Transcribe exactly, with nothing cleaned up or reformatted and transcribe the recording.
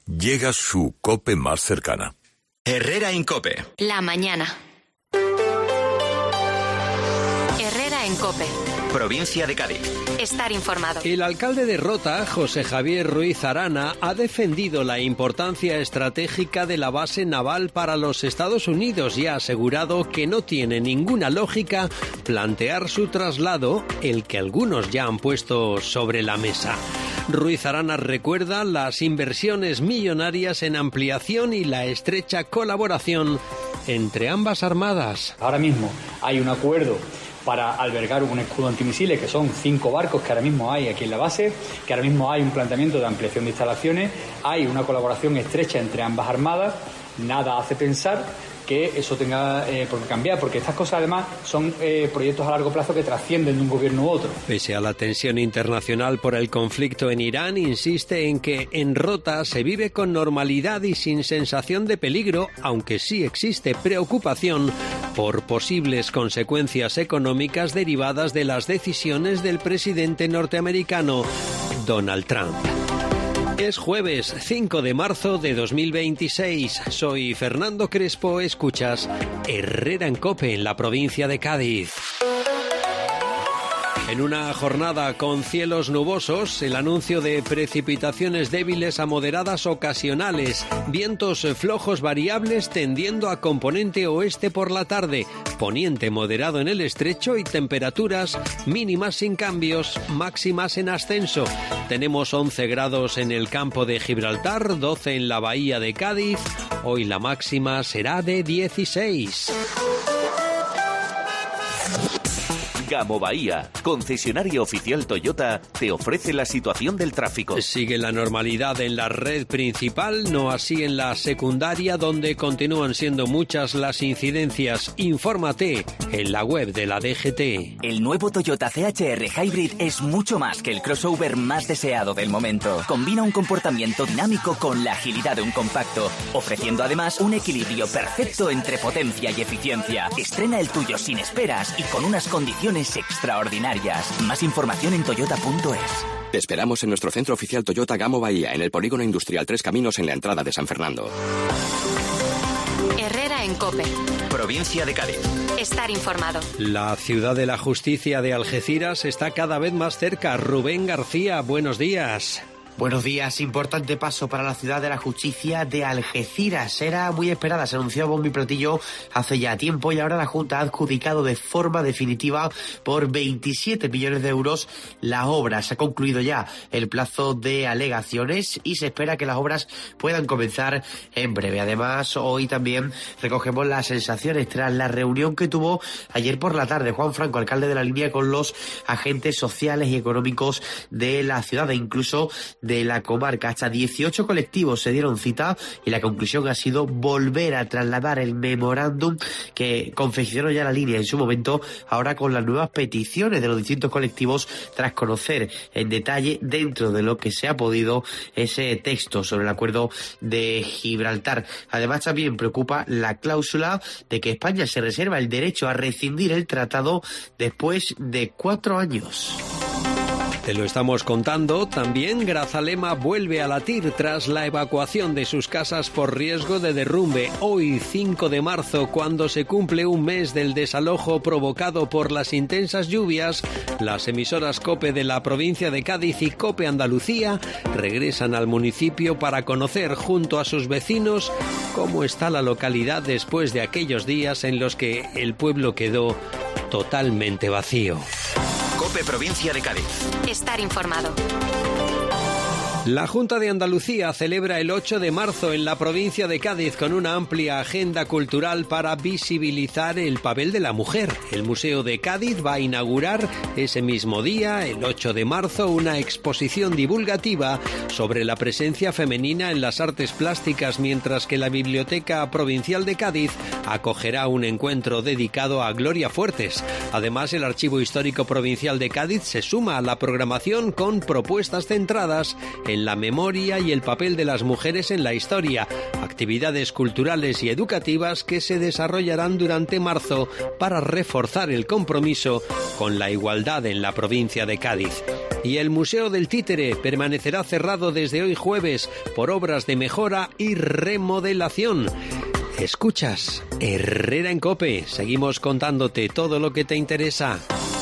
llega su COPE más cercana. Herrera en COPE. La mañana. Herrera en COPE. Provincia de Cádiz. Estar informado. El alcalde de Rota, José Javier Ruiz Arana, ha defendido la importancia estratégica de la base naval para los Estados Unidos y ha asegurado que no tiene ninguna lógica plantear su traslado, el que algunos ya han puesto sobre la mesa. Ruiz Arana recuerda las inversiones millonarias en ampliación y la estrecha colaboración entre ambas armadas. Ahora mismo hay un acuerdo para albergar un escudo antimisiles, que son cinco barcos que ahora mismo hay aquí en la base, que ahora mismo hay un planteamiento de ampliación de instalaciones, hay una colaboración estrecha entre ambas armadas. Nada hace pensar que eso tenga eh, por qué cambiar, porque estas cosas además son eh, proyectos a largo plazo que trascienden de un gobierno u otro. Pese a la tensión internacional por el conflicto en Irán, insiste en que en Rota se vive con normalidad y sin sensación de peligro, aunque sí existe preocupación por posibles consecuencias económicas derivadas de las decisiones del presidente norteamericano Donald Trump. Es jueves cinco de marzo de dos mil veintiséis. Soy Fernando Crespo, escuchas Herrera en COPE en la provincia de Cádiz. En una jornada con cielos nubosos, el anuncio de precipitaciones débiles a moderadas ocasionales, vientos flojos variables tendiendo a componente oeste por la tarde, poniente moderado en el estrecho y temperaturas mínimas sin cambios, máximas en ascenso. Tenemos once grados en el campo de Gibraltar, doce en la bahía de Cádiz. Hoy la máxima será de dieciséis. Gamo Bahía, concesionario oficial Toyota, te ofrece la situación del tráfico. Sigue la normalidad en la red principal, no así en la secundaria, donde continúan siendo muchas las incidencias. Infórmate en la web de la D G T. El nuevo Toyota C H R Hybrid es mucho más que el crossover más deseado del momento. Combina un comportamiento dinámico con la agilidad de un compacto, ofreciendo además un equilibrio perfecto entre potencia y eficiencia. Estrena el tuyo sin esperas y con unas condiciones extraordinarias. Más información en toyota punto es. Te esperamos en nuestro centro oficial Toyota Gamo Bahía, en el Polígono Industrial Tres Caminos, en la entrada de San Fernando. Herrera en COPE. Provincia de Cádiz. Estar informado. La ciudad de la justicia de Algeciras está cada vez más cerca. Rubén García, buenos días. Buenos días. Importante paso para la ciudad de la justicia de Algeciras. Era muy esperada, se anunció a bombo y platillo hace ya tiempo y ahora la Junta ha adjudicado de forma definitiva por veintisiete millones de euros las obras. Se ha concluido ya el plazo de alegaciones y se espera que las obras puedan comenzar en breve. Además, hoy también recogemos las sensaciones tras la reunión que tuvo ayer por la tarde Juan Franco, alcalde de La Línea, con los agentes sociales y económicos de la ciudad e incluso de la comarca. Hasta dieciocho colectivos se dieron cita y la conclusión ha sido volver a trasladar el memorándum que confeccionó ya La Línea en su momento, ahora con las nuevas peticiones de los distintos colectivos, tras conocer en detalle, dentro de lo que se ha podido, ese texto sobre el acuerdo de Gibraltar. Además, también preocupa la cláusula de que España se reserva el derecho a rescindir el tratado después de cuatro años. Te lo estamos contando. También Grazalema vuelve a latir tras la evacuación de sus casas por riesgo de derrumbe. Hoy, cinco de marzo, cuando se cumple un mes del desalojo provocado por las intensas lluvias, las emisoras COPE de la provincia de Cádiz y COPE Andalucía regresan al municipio para conocer junto a sus vecinos cómo está la localidad después de aquellos días en los que el pueblo quedó totalmente vacío. COPE Provincia de Cádiz. Estar informado. La Junta de Andalucía celebra el ocho de marzo en la provincia de Cádiz con una amplia agenda cultural para visibilizar el papel de la mujer. El Museo de Cádiz va a inaugurar ese mismo día, el ocho de marzo, una exposición divulgativa sobre la presencia femenina en las artes plásticas, mientras que la Biblioteca Provincial de Cádiz acogerá un encuentro dedicado a Gloria Fuertes. Además, el Archivo Histórico Provincial de Cádiz se suma a la programación con propuestas centradas en en la memoria y el papel de las mujeres en la historia, actividades culturales y educativas que se desarrollarán durante marzo para reforzar el compromiso con la igualdad en la provincia de Cádiz. Y el Museo del Títere permanecerá cerrado desde hoy jueves por obras de mejora y remodelación. Escuchas Herrera en COPE. Seguimos contándote todo lo que te interesa.